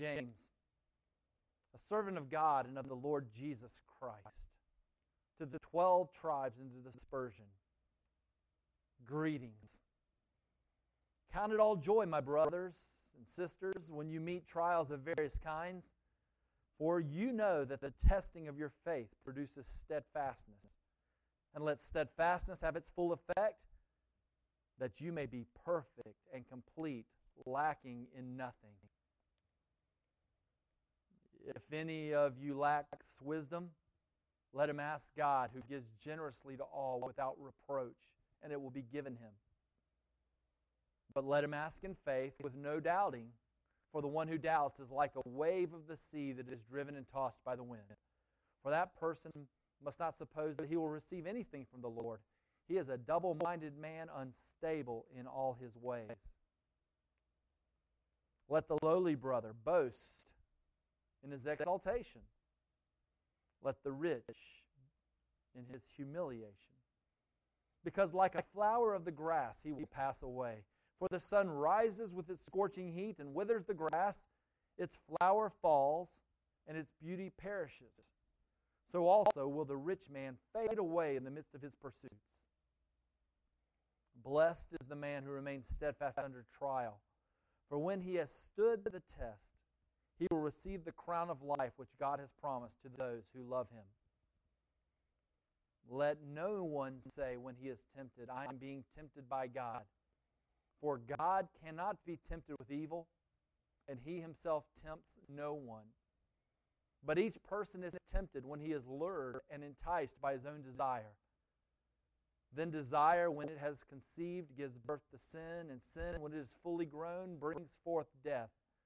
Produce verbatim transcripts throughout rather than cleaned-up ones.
James, a servant of God and of the Lord Jesus Christ, to the twelve tribes and to the dispersion, greetings. Count it all joy, my brothers and sisters, when you meet trials of various kinds, for you know that the testing of your faith produces steadfastness. And let steadfastness have its full effect, that you may be perfect and complete, lacking in nothing. If any of you lacks wisdom, let him ask God, who gives generously to all without reproach, and it will be given him. But let him ask in faith with no doubting, for the one who doubts is like a wave of the sea that is driven and tossed by the wind. For that person must not suppose that he will receive anything from the Lord. He is a double-minded man, unstable in all his ways. Let the lowly brother boast in his exaltation. Let the rich in his humiliation. Because like a flower of the grass, he will pass away. For the sun rises with its scorching heat and withers the grass, its flower falls, and its beauty perishes. So also will the rich man fade away in the midst of his pursuits. Blessed is the man who remains steadfast under trial, for when he has stood the test, he will receive the crown of life which God has promised to those who love him. Let no one say when he is tempted, I am being tempted by God. For God cannot be tempted with evil, and he himself tempts no one. But each person is tempted when he is lured and enticed by his own desire. Then desire, when it has conceived, gives birth to sin, and sin, when it is fully grown, brings forth death.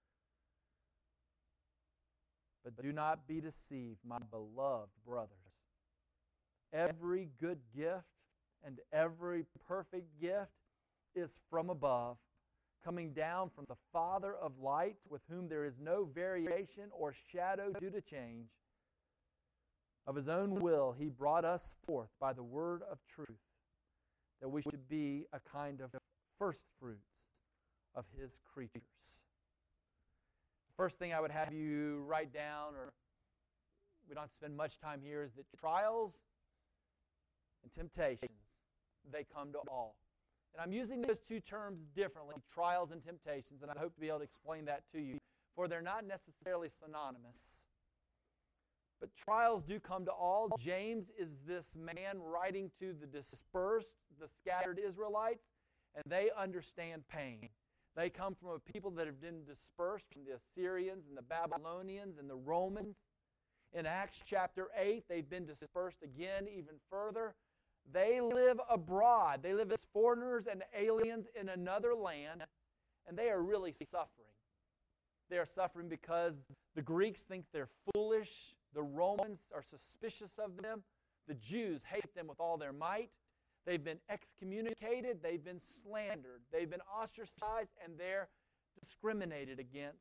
But do not be deceived, my beloved brothers. Every good gift and every perfect gift is from above, coming down from the Father of lights, with whom there is no variation or shadow due to change. Of his own will he brought us forth by the word of truth, that we should be a kind of first fruits of his creatures. The first thing I would have you write down, or we don't have to spend much time here, is that trials and temptations, they come to all. And I'm using those two terms differently, trials and temptations, and I hope to be able to explain that to you, for they're not necessarily synonymous. But trials do come to all. James is this man writing to the dispersed, the scattered Israelites, and they understand pain. They come from a people that have been dispersed from the Assyrians and the Babylonians and the Romans. In Acts chapter eight, they've been dispersed again even further. They live abroad. They live as foreigners and aliens in another land, and they are really suffering. They are suffering because the Greeks think they're foolish. The Romans are suspicious of them. The Jews hate them with all their might. They've been excommunicated. They've been slandered. They've been ostracized, and they're discriminated against.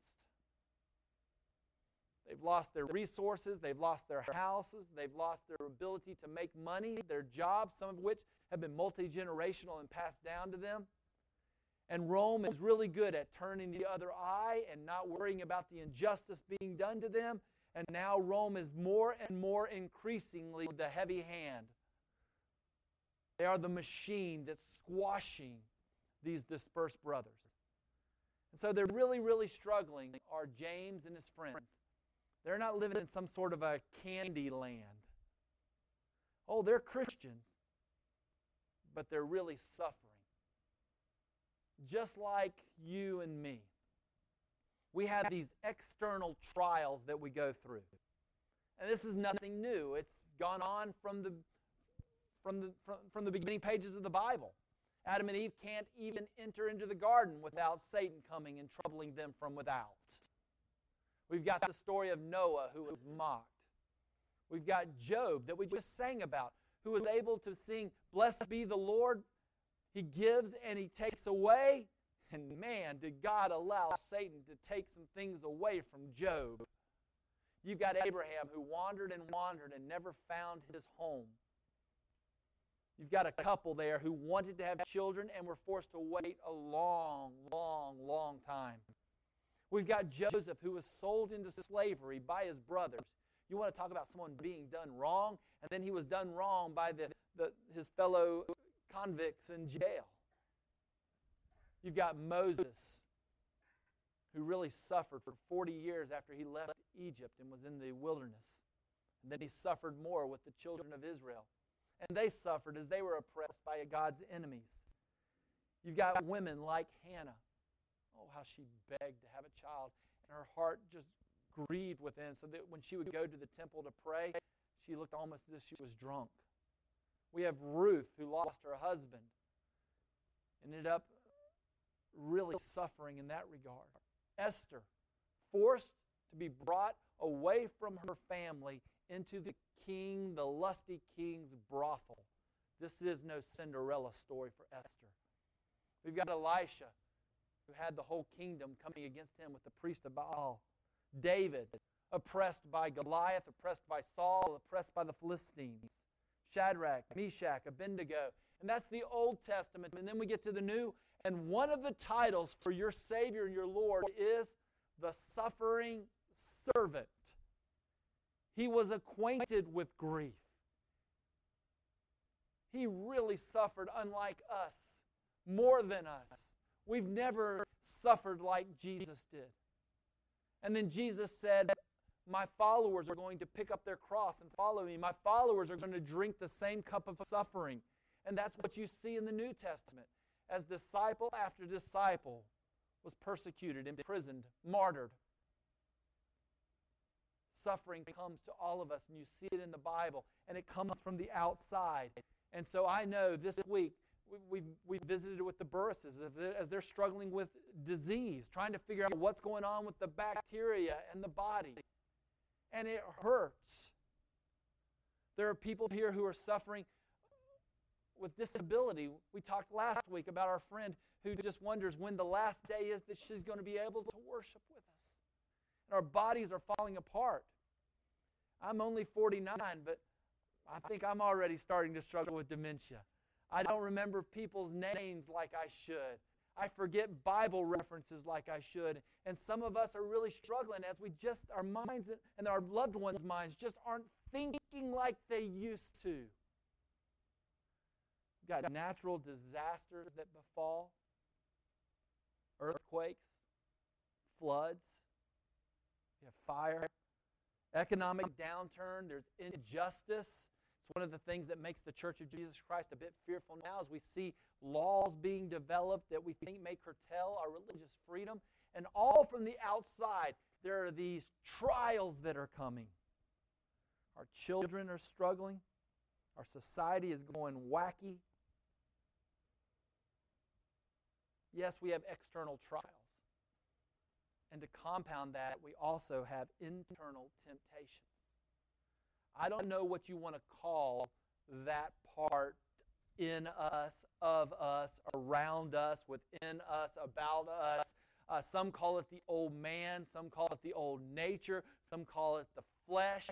They've lost their resources. They've lost their houses. They've lost their ability to make money, their jobs, some of which have been multi-generational and passed down to them. And Rome is really good at turning the other eye and not worrying about the injustice being done to them. And now Rome is more and more increasingly the heavy hand. They are the machine that's squashing these dispersed brothers. And so they're really, really struggling, are James and his friends. They're not living in some sort of a candy land. Oh, they're Christians, but they're really suffering. Just like you and me. We have these external trials that we go through. And this is nothing new. It's gone on from the, from the, from, from the beginning pages of the Bible. Adam and Eve can't even enter into the garden without Satan coming and troubling them from without. We've got the story of Noah, who was mocked. We've got Job that we just sang about, who was able to sing, "Blessed be the Lord. He gives and he takes away." And man, did God allow Satan to take some things away from Job. You've got Abraham, who wandered and wandered and never found his home. You've got a couple there who wanted to have children and were forced to wait a long, long, long time. We've got Joseph, who was sold into slavery by his brothers. You want to talk about someone being done wrong? And then he was done wrong by the, the, his fellow convicts in jail. You've got Moses, who really suffered for forty years after he left Egypt and was in the wilderness. And then he suffered more with the children of Israel. And they suffered as they were oppressed by God's enemies. You've got women like Hannah. Oh, how she begged to have a child. And her heart just grieved within, so that when she would go to the temple to pray, she looked almost as if she was drunk. We have Ruth, who lost her husband, and ended up really suffering in that regard. Esther, forced to be brought away from her family into the king, the lusty king's brothel. This is no Cinderella story for Esther. We've got Elisha, who had the whole kingdom coming against him with the priest of Baal. David, oppressed by Goliath, oppressed by Saul, oppressed by the Philistines. Shadrach, Meshach, Abednego. And that's the Old Testament. And then we get to the New. And one of the titles for your Savior and your Lord is the suffering servant. He was acquainted with grief. He really suffered unlike us, more than us. We've never suffered like Jesus did. And then Jesus said, my followers are going to pick up their cross and follow me. My followers are going to drink the same cup of suffering. And that's what you see in the New Testament. As disciple after disciple was persecuted, imprisoned, martyred. Suffering comes to all of us, and you see it in the Bible, and it comes from the outside. And so I know this week, We've, we've visited with the Burrises as they're, as they're struggling with disease, trying to figure out what's going on with the bacteria and the body. And it hurts. There are people here who are suffering with disability. We talked last week about our friend who just wonders when the last day is that she's going to be able to worship with us. And our bodies are falling apart. I'm only forty-nine, but I think I'm already starting to struggle with dementia. I don't remember people's names like I should. I forget Bible references like I should. And some of us are really struggling as we just, our minds and our loved ones' minds just aren't thinking like they used to. You've got natural disasters that befall, earthquakes, floods, you have fire, economic downturn, there's injustice. It's one of the things that makes the Church of Jesus Christ a bit fearful now as we see laws being developed that we think may curtail our religious freedom. And all from the outside, there are these trials that are coming. Our children are struggling. Our society is going wacky. Yes, we have external trials. And to compound that, we also have internal temptations. I don't know what you want to call that part in us, of us, around us, within us, about us. Uh, some call it the old man. Some call it the old nature. Some call it the flesh.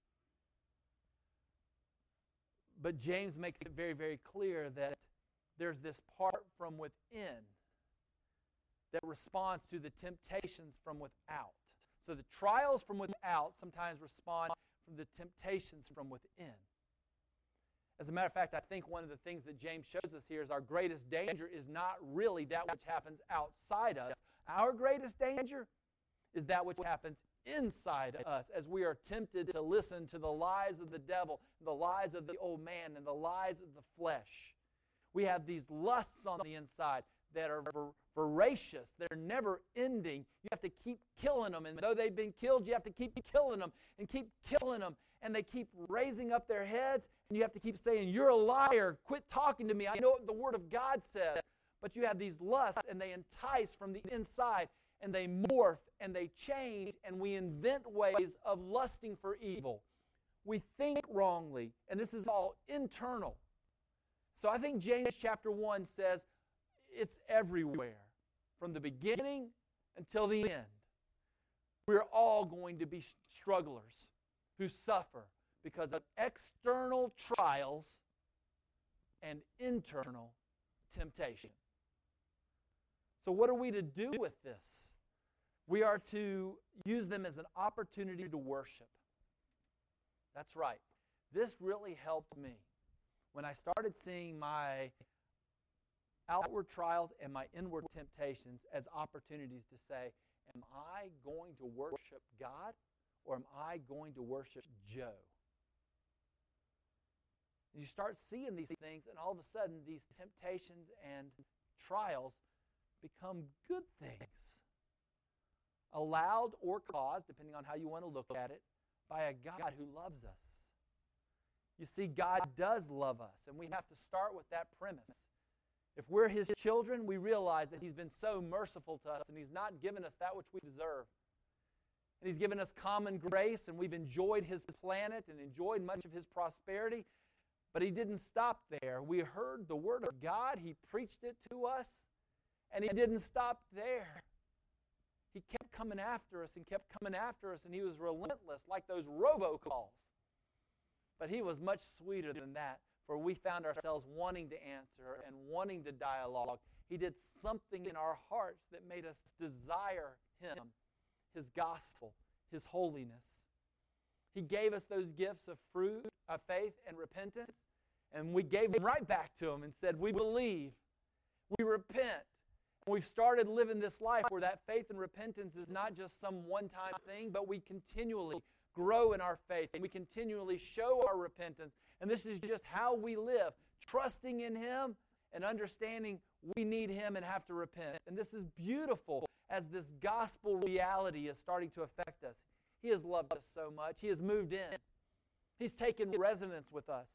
But James makes it very, very clear that there's this part from within that responds to the temptations from without. So the trials from without sometimes respond from the temptations from within. As a matter of fact, I think one of the things that James shows us here is our greatest danger is not really that which happens outside us. Our greatest danger is that which happens inside us as we are tempted to listen to the lies of the devil, the lies of the old man, and the lies of the flesh. We have these lusts on the inside that are vor- voracious. They're never ending. You have to keep killing them. And though they've been killed, you have to keep killing them and keep killing them. And they keep raising up their heads. And you have to keep saying, you're a liar. Quit talking to me. I know what the Word of God says. But you have these lusts, and they entice from the inside. And they morph, and they change. And we invent ways of lusting for evil. We think wrongly. And this is all internal. So I think James chapter one says, it's everywhere, from the beginning until the end. We're all going to be strugglers who suffer because of external trials and internal temptation. So what are we to do with this? We are to use them as an opportunity to worship. That's right. This really helped me when I started seeing my outward trials and my inward temptations as opportunities to say, am I going to worship God or am I going to worship Joe? You start seeing these things, and all of a sudden these temptations and trials become good things, allowed or caused, depending on how you want to look at it, by a God who loves us. You see, God does love us, and we have to start with that premise. If we're His children, we realize that He's been so merciful to us, and He's not given us that which we deserve. And He's given us common grace, and we've enjoyed His planet and enjoyed much of His prosperity. But He didn't stop there. We heard the Word of God. He preached it to us, and He didn't stop there. He kept coming after us and kept coming after us, and He was relentless, like those robocalls. But He was much sweeter than that, for we found ourselves wanting to answer and wanting to dialogue. He did something in our hearts that made us desire Him, His gospel, His holiness. He gave us those gifts of fruit, of faith, and repentance, and we gave them right back to Him and said, we believe, we repent. And we've started living this life where that faith and repentance is not just some one-time thing, but we continually grow in our faith, and we continually show our repentance. And this is just how we live, trusting in Him and understanding we need Him and have to repent. And this is beautiful as this gospel reality is starting to affect us. He has loved us so much. He has moved in. He's taken residence with us.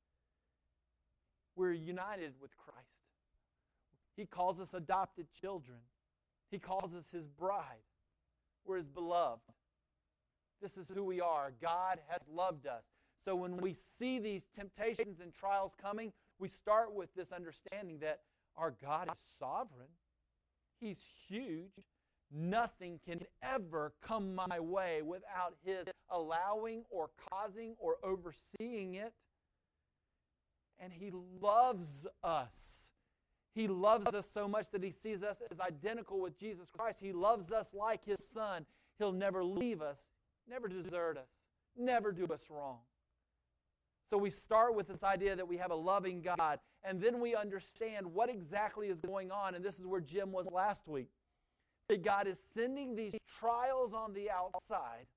We're united with Christ. He calls us adopted children. He calls us His bride. We're His beloved. This is who we are. God has loved us. So when we see these temptations and trials coming, we start with this understanding that our God is sovereign. He's huge. Nothing can ever come my way without His allowing or causing or overseeing it. And He loves us. He loves us so much that He sees us as identical with Jesus Christ. He loves us like His Son. He'll never leave us, never desert us, never do us wrong. So we start with this idea that we have a loving God, and then we understand what exactly is going on, and this is where Jim was last week. That God is sending these trials on the outside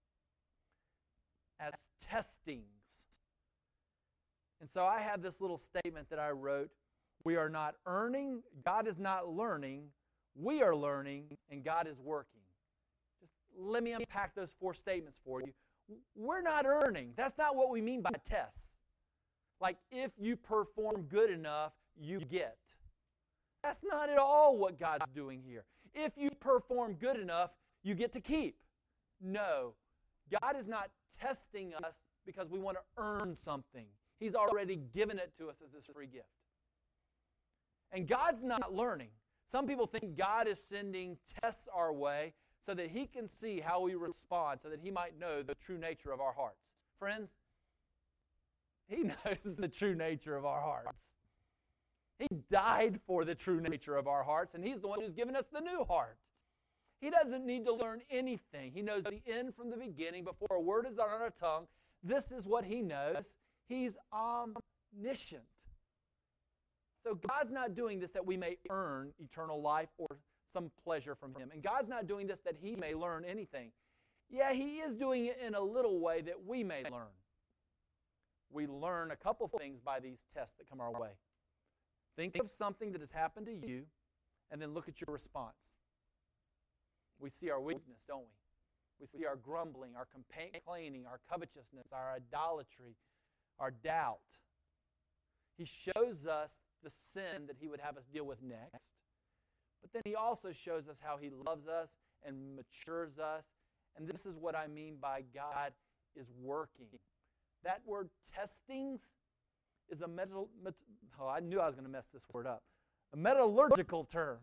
as testings. And so I have this little statement that I wrote. We are not earning, God is not learning, we are learning, and God is working. Just let me unpack those four statements for you. We're not earning. That's not what we mean by tests. Like if you perform good enough, you get. That's not at all what God's doing here. If you perform good enough, you get to keep. No. God is not testing us because we want to earn something. He's already given it to us as His free gift. And God's not learning. Some people think God is sending tests our way so that He can see how we respond, so that He might know the true nature of our hearts. Friends, He knows the true nature of our hearts. He died for the true nature of our hearts, and He's the one who's given us the new heart. He doesn't need to learn anything. He knows the end from the beginning before a word is on our tongue. This is what He knows. He's omniscient. So God's not doing this that we may earn eternal life or some pleasure from Him. And God's not doing this that He may learn anything. Yeah, He is doing it in a little way that we may learn. We learn a couple things by these tests that come our way. Think of something that has happened to you, and then look at your response. We see our weakness, don't we? We see our grumbling, our complaining, our covetousness, our idolatry, our doubt. He shows us the sin that He would have us deal with next. But then He also shows us how He loves us and matures us. And this is what I mean by God is working. That word testings is a metal, met, oh, I knew I was going to mess this word up. A metallurgical term.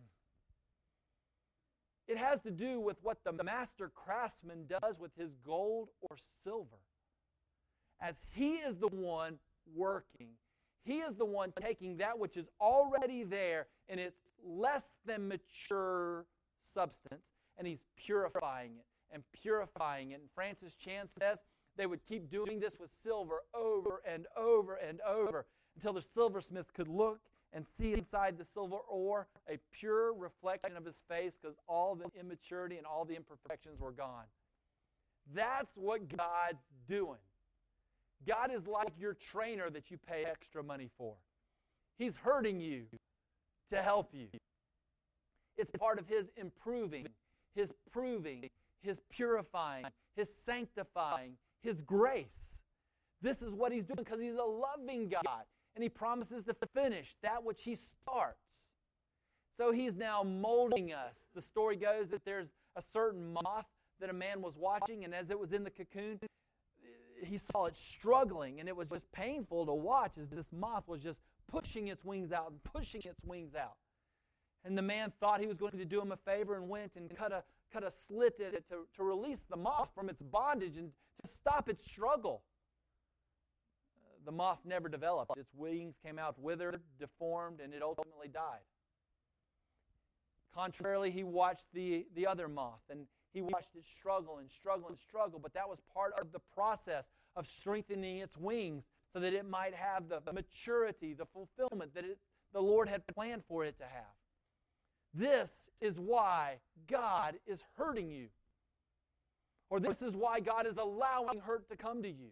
It has to do with what the master craftsman does with his gold or silver. As he is the one working, he is the one taking that which is already there in its less than mature substance, and He's purifying it and purifying it. And Francis Chan says they would keep doing this with silver over and over and over until the silversmith could look and see inside the silver ore a pure reflection of his face, because all the immaturity and all the imperfections were gone. That's what God's doing. God is like your trainer that you pay extra money for. He's hurting you to help you. It's part of His improving, His proving, His purifying, His sanctifying, His grace. This is what He's doing because He's a loving God. And He promises to finish that which He starts. So He's now molding us. The story goes that there's a certain moth that a man was watching, and as it was in the cocoon, he saw it struggling, and it was just painful to watch as this moth was just pushing its wings out and pushing its wings out. And the man thought he was going to do him a favor and went and cut a, cut a slit in it to, to release the moth from its bondage and to stop its struggle. The moth never developed. Its wings came out withered, deformed, and it ultimately died. Contrarily, he watched the, the other moth, and he watched it struggle and struggle and struggle, but that was part of the process of strengthening its wings so that it might have the maturity, the fulfillment that it, the Lord had planned for it to have. This is why God is hurting you. Or this is why God is allowing hurt to come to you.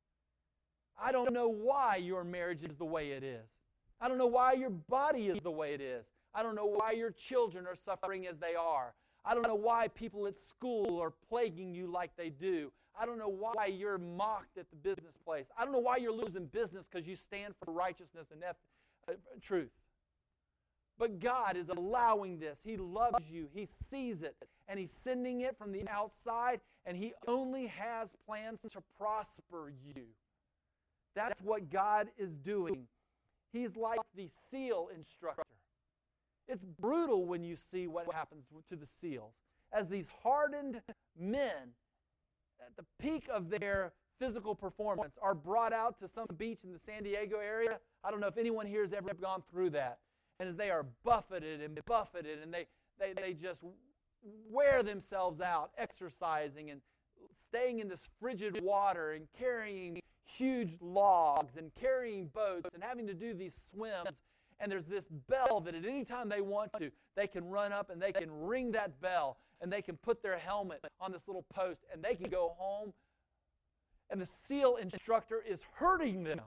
I don't know why your marriage is the way it is. I don't know why your body is the way it is. I don't know why your children are suffering as they are. I don't know why people at school are plaguing you like they do. I don't know why you're mocked at the business place. I don't know why you're losing business because you stand for righteousness and uh, truth. But God is allowing this. He loves you. He sees it. And He's sending it from the outside. And He only has plans to prosper you. That's what God is doing. He's like the SEAL instructor. It's brutal when you see what happens to the SEALs. As these hardened men, at the peak of their physical performance, are brought out to some beach in the San Diego area. I don't know if anyone here has ever gone through that. And as they are buffeted and buffeted, and they, they, they just wear themselves out exercising and staying in this frigid water and carrying huge logs and carrying boats and having to do these swims. And there's this bell that at any time they want to, they can run up and they can ring that bell and they can put their helmet on this little post and they can go home. And the SEAL instructor is hurting them.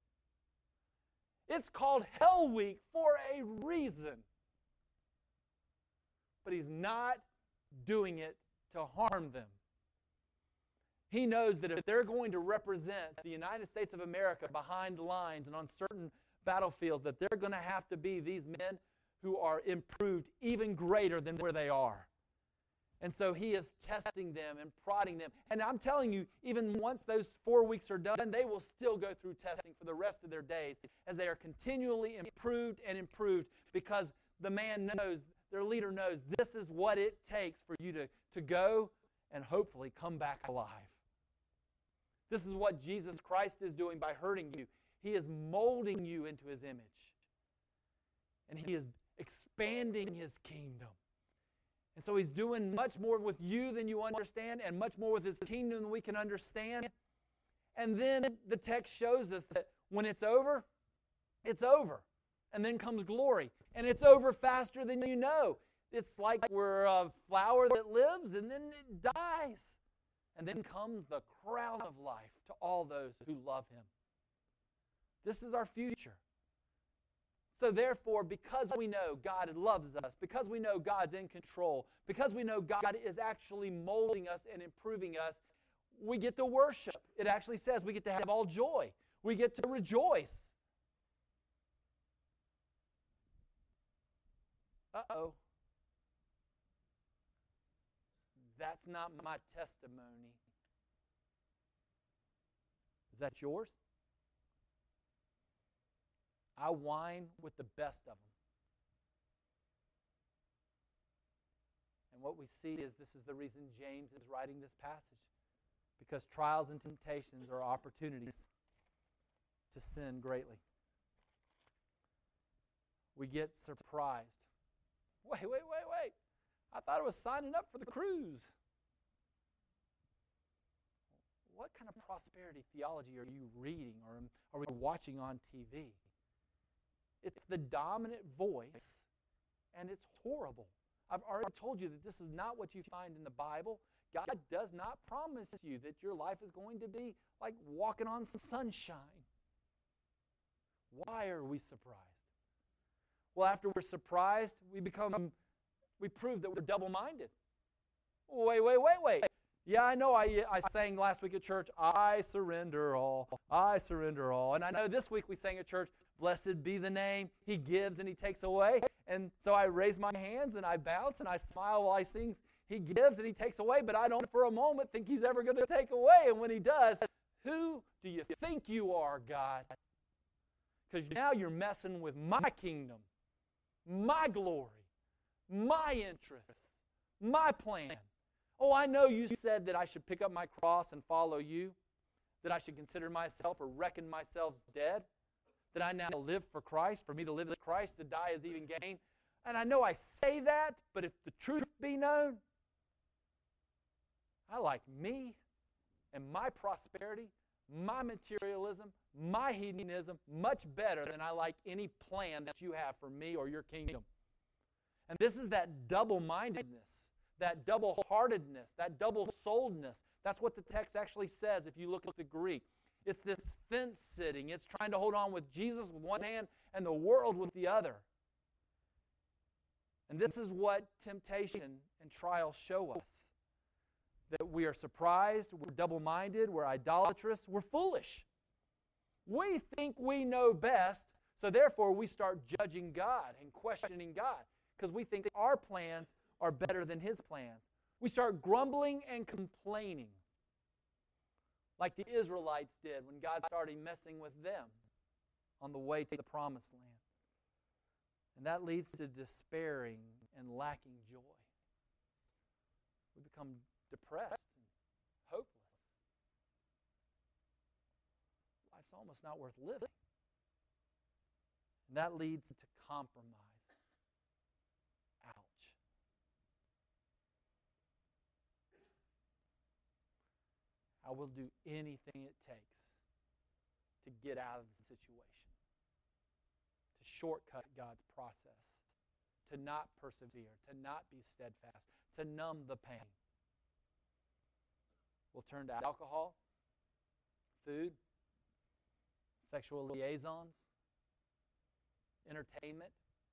It's called Hell Week for a reason. But he's not doing it to harm them. He knows that if they're going to represent the United States of America behind lines and on certain battlefields, that they're going to have to be these men who are improved even greater than where they are. And so he is testing them and prodding them. And I'm telling you, even once those four weeks are done, they will still go through testing for the rest of their days as they are continually improved and improved, because the man knows, their leader knows, this is what it takes for you to, to go and hopefully come back alive. This is what Jesus Christ is doing by hurting you. He is molding you into His image. And He is expanding His kingdom. And so He's doing much more with you than you understand, and much more with His kingdom than we can understand. And then the text shows us that when it's over, it's over. And then comes glory. And it's over faster than you know. It's like we're a flower that lives and then it dies. And then comes the crown of life to all those who love Him. This is our future. So therefore, because we know God loves us, because we know God's in control, because we know God is actually molding us and improving us, we get to worship. It actually says we get to have all joy. We get to rejoice. Uh-oh. That's not my testimony. Is that yours? I whine with the best of them. And what we see is this is the reason James is writing this passage. Because trials and temptations are opportunities to sin greatly. We get surprised. Wait, wait, wait, wait. I thought it was signing up for the cruise. What kind of prosperity theology are you reading or are we watching on T V? It's the dominant voice, and it's horrible. I've already told you that this is not what you find in the Bible. God does not promise you that your life is going to be like walking on sunshine. Why are we surprised? Well, after we're surprised, we become, we prove that we're double-minded. Wait, wait, wait, wait. Yeah, I know I, I sang last week at church, I surrender all, I surrender all. And I know this week we sang at church, blessed be the name, He gives and He takes away. And so I raise my hands and I bounce and I smile while I sing, He gives and He takes away, but I don't for a moment think He's ever going to take away. And when He does, who do you think you are, God? Because now you're messing with my kingdom, my glory, my interests, my plan. Oh, I know you said that I should pick up my cross and follow you, that I should consider myself or reckon myself dead, that I now live for Christ. For me to live as Christ, to die is even gain. And I know I say that, but if the truth be known, I like me and my prosperity, my materialism, my hedonism much better than I like any plan that you have for me or your kingdom. And this is that double-mindedness, that double-heartedness, that double-souledness. That's what the text actually says if you look at the Greek. It's this fence-sitting. It's trying to hold on with Jesus with one hand and the world with the other. And this is what temptation and trials show us. That we are surprised, we're double-minded, we're idolatrous, we're foolish. We think we know best, so therefore we start judging God and questioning God because we think our plans are better than His plans. We start grumbling and complaining like the Israelites did when God started messing with them on the way to the promised land. And that leads to despairing and lacking joy. We become depressed and hopeless. Life's almost not worth living. And that leads to compromise. Ouch. I will do anything it takes to get out of the situation, to shortcut God's process, to not persevere, to not be steadfast, to numb the pain. We'll turn to alcohol, food, sexual liaisons, entertainment,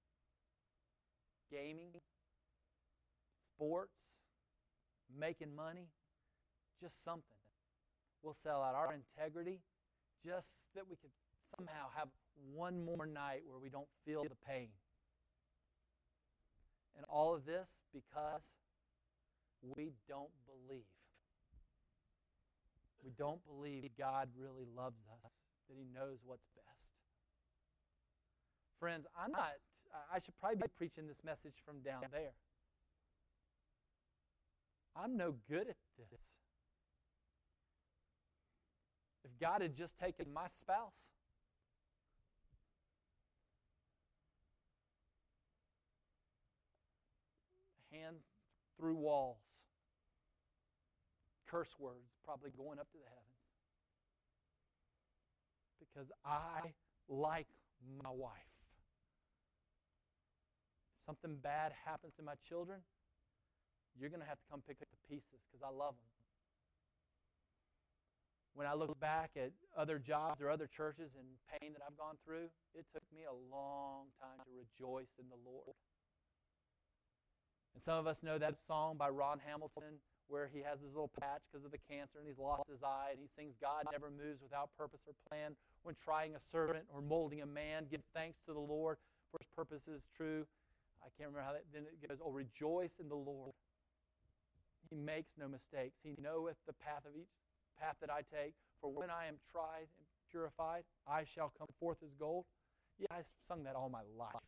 gaming, sports, making money, just something. We'll sell out our integrity just that we could somehow have one more night where we don't feel the pain. And all of this because we don't believe. We don't believe God really loves us, that He knows what's best. Friends, I'm not, I should probably be preaching this message from down there. I'm no good at this. If God had just taken my spouse, hands through walls, curse words probably going up to the heavens, because I like my wife. If something bad happens to my children, you're going to have to come pick up the pieces because I love them. When I look back at other jobs or other churches and pain that I've gone through, it took me a long time to rejoice in the Lord. And some of us know that song by Ron Hamilton where he has his little patch because of the cancer and he's lost his eye, and he sings, God never moves without purpose or plan. When trying a servant or molding a man, give thanks to the Lord, for His purpose is true. I can't remember how that, then it goes, oh, rejoice in the Lord. He makes no mistakes. He knoweth the path of each path that I take. For when I am tried and purified, I shall come forth as gold. Yeah, I've sung that all my life.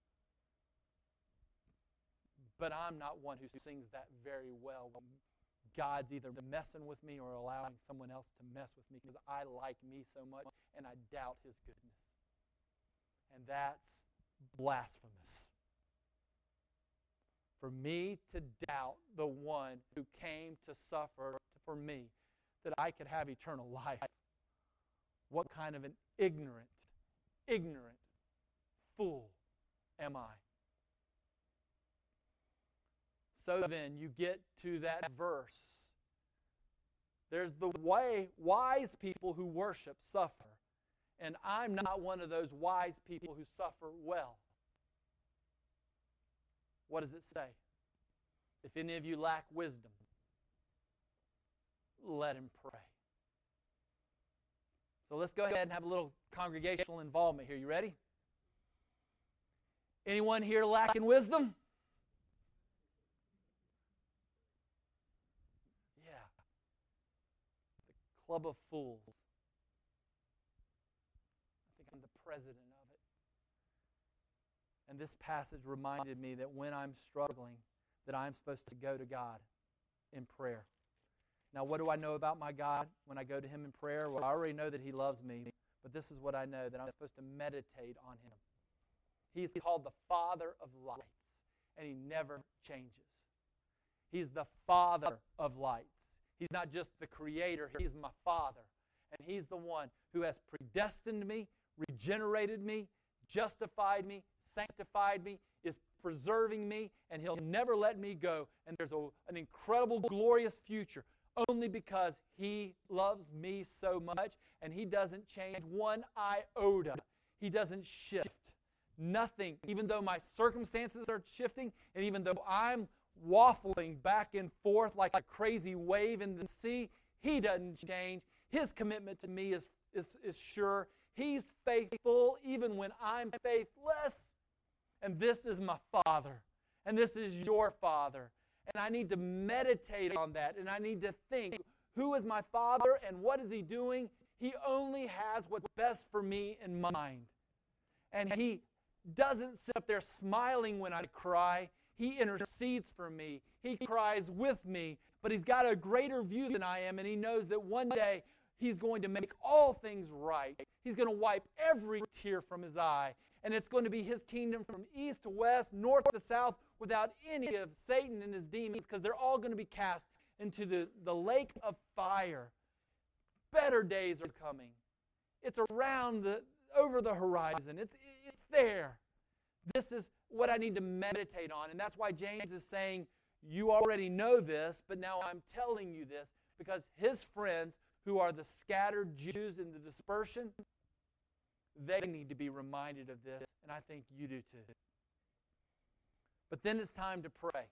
But I'm not one who sings that very well when God's either messing with me or allowing someone else to mess with me because I like me so much and I doubt His goodness. And that's blasphemous. for me to doubt the one who came to suffer for me, that I could have eternal life. What kind of an ignorant, ignorant fool am I? So then you get to that verse. There's the way wise people who worship suffer. And I'm not one of those wise people who suffer well. What does it say? If any of you lack wisdom, let him pray. So let's go ahead and have a little congregational involvement here. You ready? Anyone here lacking wisdom? Yeah. The club of fools. I think I'm the president of it. And this passage reminded me that when I'm struggling, that I'm supposed to go to God in prayer. Now, what do I know about my God when I go to Him in prayer? Well, I already know that He loves me, but this is what I know, that I'm supposed to meditate on Him. He's called the Father of lights, and He never changes. He's the Father of lights. He's not just the Creator, He's my Father. And He's the one who has predestined me, regenerated me, justified me, sanctified me, is preserving me, and He'll never let me go. And there's a, an incredible, glorious future only because He loves me so much, and He doesn't change one iota. He doesn't shift. Nothing, even though my circumstances are shifting, and even though I'm waffling back and forth like a crazy wave in the sea, He doesn't change. His commitment to me is, is, is sure. He's faithful even when I'm faithless. And this is my Father. And this is your Father. And I need to meditate on that. And I need to think, who is my Father and what is He doing? He only has what's best for me in mind. And He doesn't sit up there smiling when I cry. He intercedes for me. He cries with me. But He's got a greater view than I am. And He knows that one day He's going to make all things right. He's going to wipe every tear from His eye. And it's going to be His kingdom from east to west, north to south, without any of Satan and his demons, because they're all going to be cast into the, the lake of fire. Better days are coming. It's around the, over the horizon. It's, it's there. This is what I need to meditate on. And that's why James is saying, you already know this, but now I'm telling you this, because his friends, who are the scattered Jews in the dispersion, they need to be reminded of this, and I think you do too. But then it's time to pray.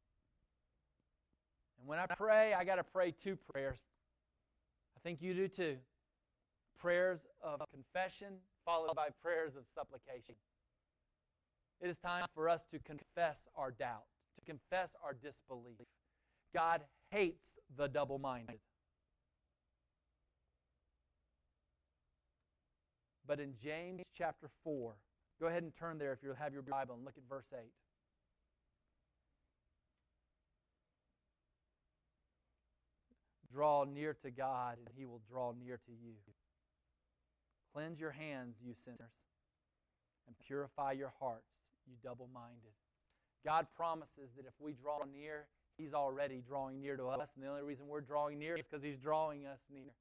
And when I pray, I got to pray two prayers. I think you do too. Prayers of confession followed by prayers of supplication. It is time for us to confess our doubt, to confess our disbelief. God hates the double-minded. But in James chapter four, go ahead and turn there if you have your Bible and look at verse eight. Draw near to God, and He will draw near to you. Cleanse your hands, you sinners, and purify your hearts, you double-minded. God promises that if we draw near, He's already drawing near to us, and the only reason we're drawing near is because He's drawing us near.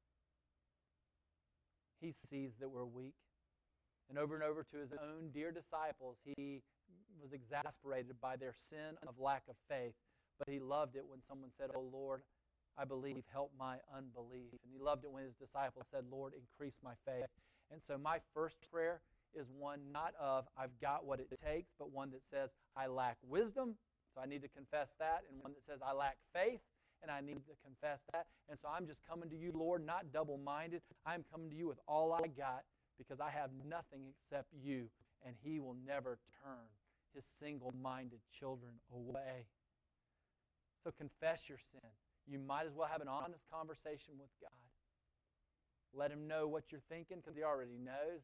He sees that we're weak. And over and over to His own dear disciples, He was exasperated by their sin of lack of faith. But He loved it when someone said, "Oh Lord, I believe, help my unbelief." And He loved it when His disciples said, "Lord, increase my faith." And so my first prayer is one not of, I've got what it takes, but one that says, I lack wisdom, so I need to confess that. And one that says, I lack faith, and I need to confess that. And so I'm just coming to you, Lord, not double-minded. I'm coming to you with all I got because I have nothing except you, and He will never turn His single-minded children away. So confess your sin. You might as well have an honest conversation with God. Let Him know what you're thinking because He already knows.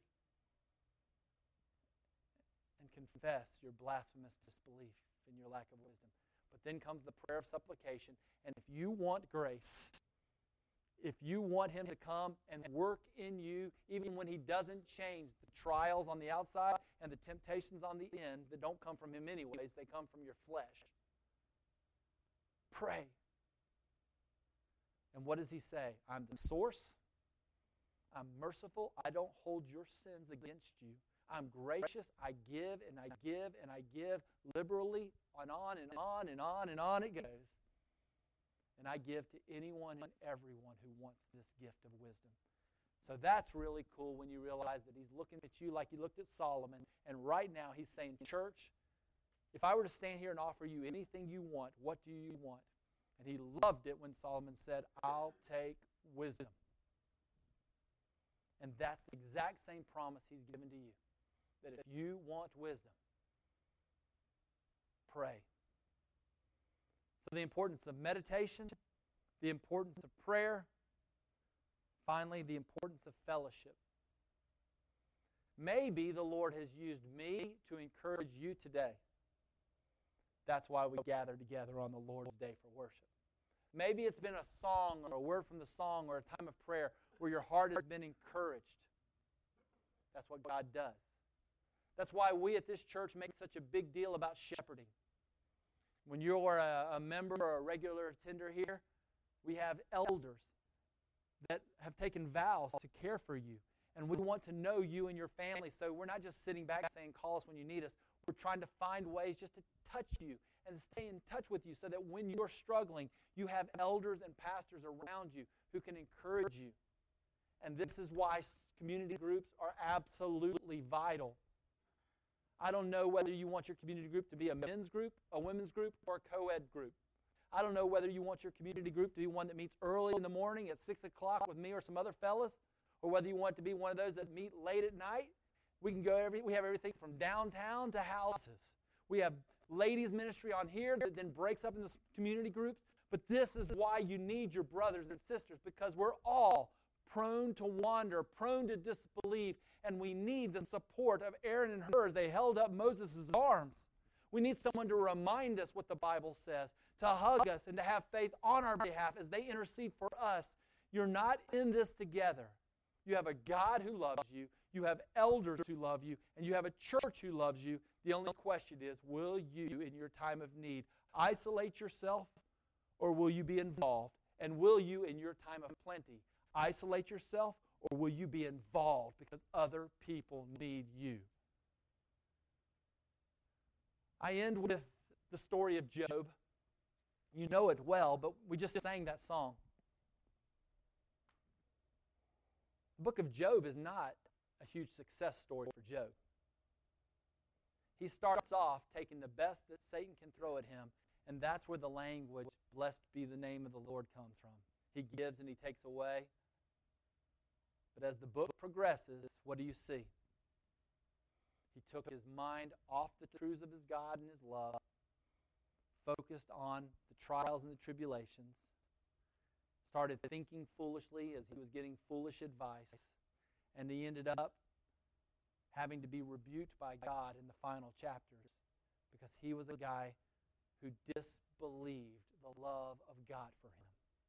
And confess your blasphemous disbelief and your lack of wisdom. But then comes the prayer of supplication. And if you want grace, if you want Him to come and work in you, even when He doesn't change the trials on the outside, and the temptations on the end that don't come from Him anyways, they come from your flesh. Pray. And what does He say? I'm the source. I'm merciful. I don't hold your sins against you. I'm gracious. I give and I give and I give liberally, and on and on and on and on it goes. And I give to anyone and everyone who wants this gift of wisdom. So that's really cool when you realize that He's looking at you like He looked at Solomon. And right now He's saying, church, if I were to stand here and offer you anything you want, what do you want? And He loved it when Solomon said, I'll take wisdom. And that's the exact same promise He's given to you. That if you want wisdom, pray. So the importance of meditation, the importance of prayer, finally, the importance of fellowship. Maybe the Lord has used me to encourage you today. That's why we gather together on the Lord's Day for worship. Maybe it's been a song or a word from the song or a time of prayer where your heart has been encouraged. That's what God does. That's why we at this church make such a big deal about shepherding. When you're a, a member or a regular attender here, we have elders that have taken vows to care for you. And we want to know you and your family, so we're not just sitting back saying, call us when you need us. We're trying to find ways just to touch you and stay in touch with you so that when you're struggling, you have elders and pastors around you who can encourage you. And this is why community groups are absolutely vital. I don't know whether you want your community group to be a men's group, a women's group, or a co-ed group. I don't know whether you want your community group to be one that meets early in the morning at six o'clock with me or some other fellas, or whether you want it to be one of those that meet late at night. We can go every, we have everything from downtown to houses. We have ladies ministry on here that then breaks up into community groups. But this is why you need your brothers and sisters, because we're all prone to wander, prone to disbelieve, and we need the support of Aaron and Hur as they held up Moses' arms. We need someone to remind us what the Bible says, to hug us and to have faith on our behalf as they intercede for us. You're not in this together. You have a God who loves you, you have elders who love you, and you have a church who loves you. The only question is, will you, in your time of need, isolate yourself, or will you be involved? And will you, in your time of plenty, isolate yourself, or will you be involved because other people need you? I end with the story of Job. You know it well, but we just sang that song. The book of Job is not a huge success story for Job. He starts off taking the best that Satan can throw at him, and that's where the language, blessed be the name of the Lord, comes from. He gives and he takes away. But as the book progresses, what do you see? He took his mind off the truths of his God and his love, focused on the trials and the tribulations, started thinking foolishly as he was getting foolish advice, and he ended up having to be rebuked by God in the final chapters because he was a guy who disbelieved the love of God for him.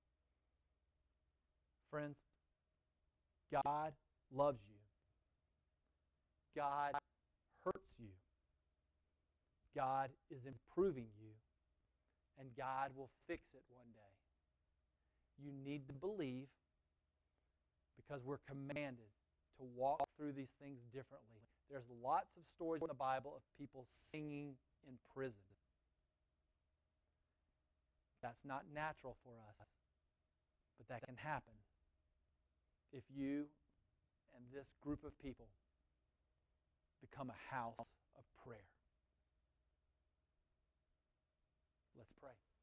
Friends, God loves you. God hurts you. God is improving you. And God will fix it one day. You need to believe, because we're commanded to walk through these things differently. There's lots of stories in the Bible of people singing in prison. That's not natural for us, but that can happen if you and this group of people become a house of prayer. Let's pray.